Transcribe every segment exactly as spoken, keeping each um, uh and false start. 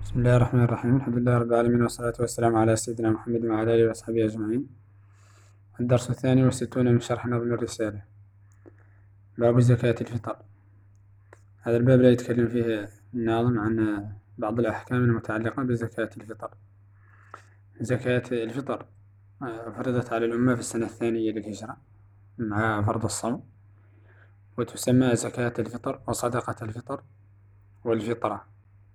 بسم الله الرحمن الرحيم. الحمد لله رب العالمين، والصلاة والسلام على سيدنا محمد وعلى آله وصحبه أجمعين. الدرس الثاني والستون من شرح نظم الرسالة، باب زكاة الفطر. هذا الباب لا يتكلم فيه الناظم عن بعض الأحكام المتعلقة بزكاة الفطر. زكاة الفطر فرضت على الأمة في السنة الثانية للهجرة مع فرض الصوم، وتسمى زكاة الفطر وصدقة الفطر والفطرة.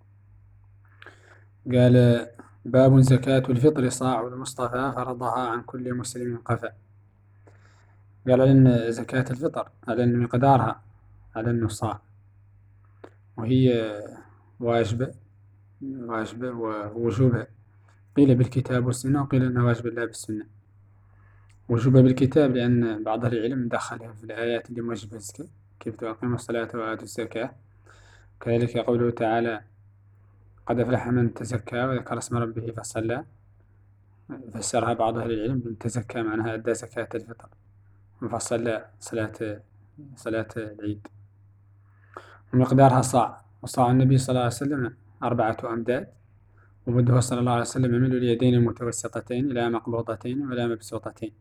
قال: باب زكاة الفطر صاع المصطفى فرضها عن كل مسلم قفا. قال إن زكاة الفطر على إن مقدارها على إنه صاع، وهي واجبة واجبة ووجوبها قيل بالكتاب والسنة، وقيل إنها واجبة لا بالسنة. وجوبها بالكتاب لأن بعض أهل العلم دخلها في الآيات اللي موجبة الزكاة، كيف تقيموا الصلاة وآتوا الزكاة. كذلك قوله تعالى: قد أفلح من تزكى وذكر اسم ربه فصلى، فسرها بعض أهل العلم بأن تزكى معناها أدى زكاة الفطر، فصلى صلاة صلاة العيد. ومقدارها صاع، وصاع النبي صلى الله عليه وسلم أربعة أمداد، ومده صلى الله عليه وسلم من اليدين المتوسطتين إلى مقبوضتين ولا مبسوطتين.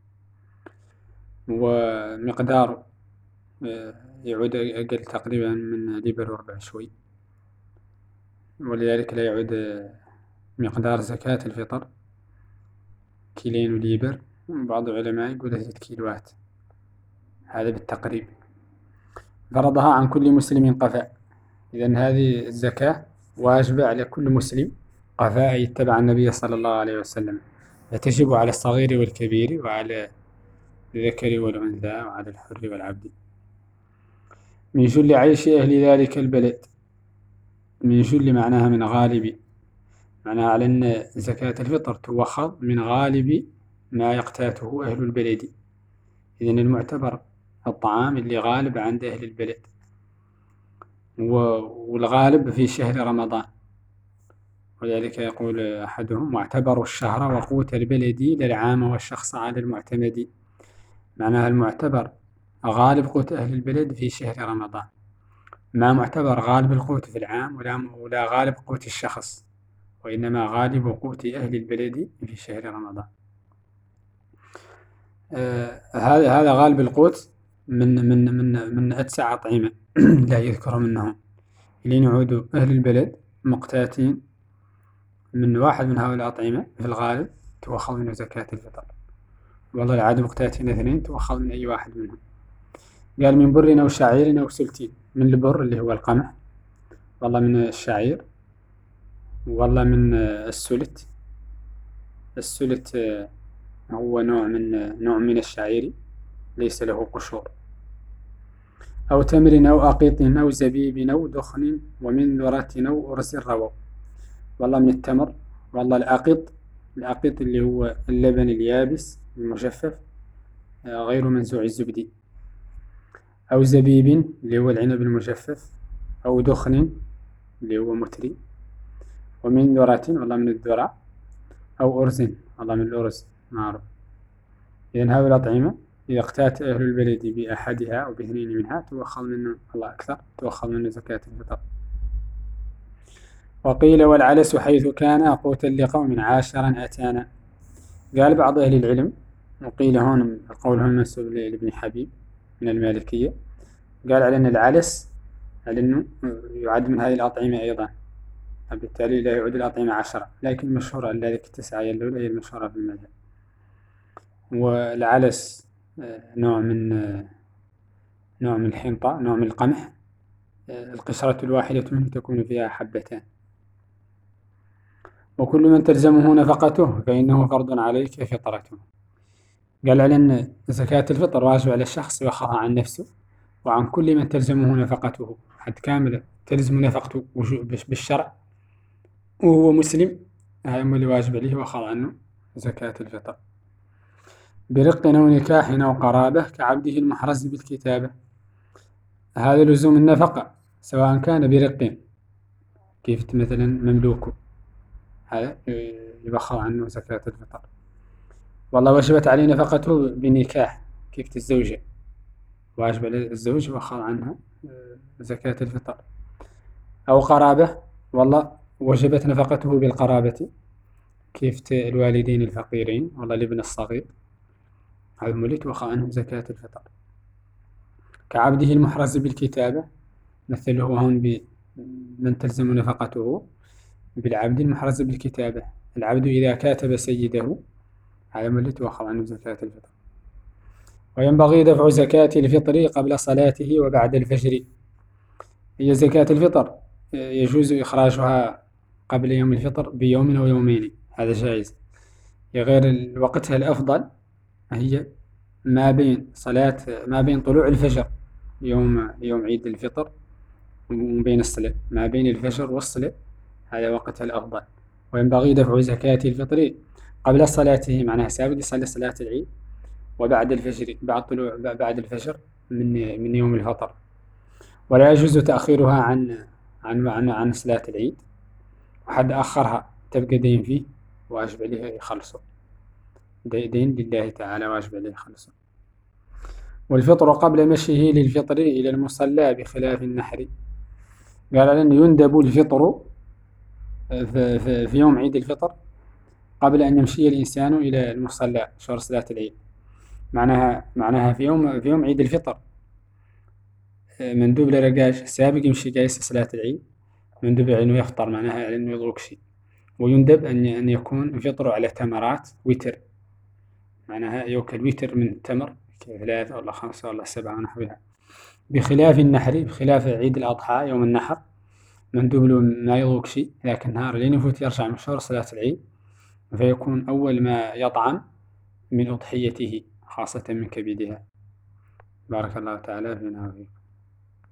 ومقدار يعود أقل تقريبا من ليبر وربع شوي، ولذلك لا يعود مقدار زكاة الفطر كيلين وليبر، وبعض العلماء يقول ثلاثة كيلوات، هذا بالتقريب. فرضها عن كل مسلم قفاء، إذن هذه الزكاة واجبة على كل مسلم قفاء يتبع النبي صلى الله عليه وسلم، فتجب على الصغير والكبير، وعلى الذكر والأنثى، وعلى الحر والعبد، من جل عيش أهل ذلك البلد. من جل معناها من غالب، معناها على أن زكاة الفطر تؤخذ من غالب ما يقتاته أهل البلد. إذن المعتبر الطعام اللي غالب عند أهل البلد، والغالب في شهر رمضان. ولذلك يقول أحدهم: واعتبروا الشهر وقوت البلد للعام والشخص على المعتمد. معناها المعتبر غالب قوت أهل البلد في شهر رمضان، ما معتبر غالب القوت في العام، ولا, ولا غالب قوت الشخص، وإنما غالب قوت أهل البلد في شهر رمضان. آه هذا هذا غالب القوت من من من من أتسع أطعمة لا يذكر منهم، لين يعودوا أهل البلد مقتاتين من واحد من هؤلاء الأطعمة في الغالب تؤخذ منه زكاة الفطر. والله العادة مقتاتين اثنين تؤخذ من أي واحد منهم. قال: من بر أو شعير أو سلتين. من البر اللي هو القمح، والله من الشعير، والله من السلت. السلت هو نوع من نوع من الشعير ليس له قشور. أو تمر أو أقيط أو زبيب أو دخن، ومن ذرة أو أرز الروى. والله من التمر، والله الأقيط. الأقيط اللي هو اللبن اليابس المجفف غير منزوع الزبد. أو زبيب اللي هو العنب المجفف. أو دخن اللي هو متري. ومن ذرة، والله من الذرة. أو أرز، والله من الأرز معروف. إذن هذه الأطعمة إذا اقتات أهل البلد بأحدها أو باثنين منها تؤخذ منه، الله أكثر، تؤخذ منه زكاة الفطر. وقيل: والعلس حيث كان قوتا لقوم عاشرا أتانا. قال بعض أهل العلم، وقيل هون القول هون منسوب لابن حبيب من المالكية، قال على أن العلس على أنه يعد من هذه الأطعمة أيضا، بالتالي لا يعد الأطعمة عشرة، لكن مشهورة ذلك التسعة الأولى هي المشهورة في المذهب. والعلس نوع من نوع من الحنطة، نوع من القمح، القشرة الواحدة منه تكون فيها حبتان. وكل من تلزمه نفقته فإنه فرض عليك فطرته. قال على أن زكاة الفطر واجب على الشخص يؤخذها عن نفسه وعن كل من تلزمه نفقته، حد كاملة تلزم نفقته بالشرع وهو مسلم، هذا اللي واجب عليه وأخذ عنه زكاة الفطر. برق أو نكاح أو قرابة كعبده المحرز بالكتابة. هذا لزوم النفقة سواء كان برق، كيف مثلا مملوكه، هذا يبخر عنه زكاة الفطر. والله وجبت عليه نفقته بنكاح، كيف الزوجة واجب على الزوج يبخر عنها زكاة الفطر. أو قرابة، والله وجبت نفقته بالقرابة، كيف الوالدين الفقيرين ولا الابن الصغير هذا مولي توخى عنهم زكاة الفطر. كعبده المحرز بالكتابة، مثله هون بمن تلزم نفقته بالعبد المحرز بالكتابة. العبد إذا كاتب سيده هذا مولي توخى عنه زكاة الفطر. وينبغي دفع زكاة الفطر قبل صلاته وبعد الفجر. هي زكاة الفطر يجوز إخراجها قبل يوم الفطر بيوم أو يومين، هذا جائز. غير وقتها الأفضل هي ما بين صلاة ما بين طلوع الفجر يوم يوم عيد الفطر وبين الصلاة، ما بين الفجر والصلاة هذا وقتها الأفضل. وينبغي دفع زكاة الفطر قبل صلاته، معناها سابق يصلي صلاة العيد، وبعد الفجر بعد طلوع بعد الفجر من من يوم الفطر. ولا يجوز تأخيرها عن عن عن, عن صلاة العيد، وحد أخرها تبقى دين فيه واجب عليه يخلصه، دين لله تعالى واجب عليه يخلصه. والفطر قبل مشيه للفطر إلى المصلى بخلاف النحر. قال أن يندب الفطر في, في, في يوم عيد الفطر قبل أن يمشي الإنسان إلى المصلى شهر صلاة العيد. معناها معناها في يوم في يوم عيد الفطر مندوب لرقاش سابق يمشي جايس صلاة العيد، مندوب على إنه يفطر، معناها على إنه يضرك شيء. ويندب أن أن يكون فطره على تمرات وتر، معناها يوكل وتر من التمر ثلاثة ولا خمسة ولا سبعة ونحوها. بخلاف النحر، بخلاف عيد الأضحى يوم النحر مندوب له ما يضرك شيء، لكن نهار لين يفوت يرجع من شهر صلاة العيد فيكون أول ما يطعم من أضحيته خاصة من كبدها. بارك الله تعالى فينا وفيكم.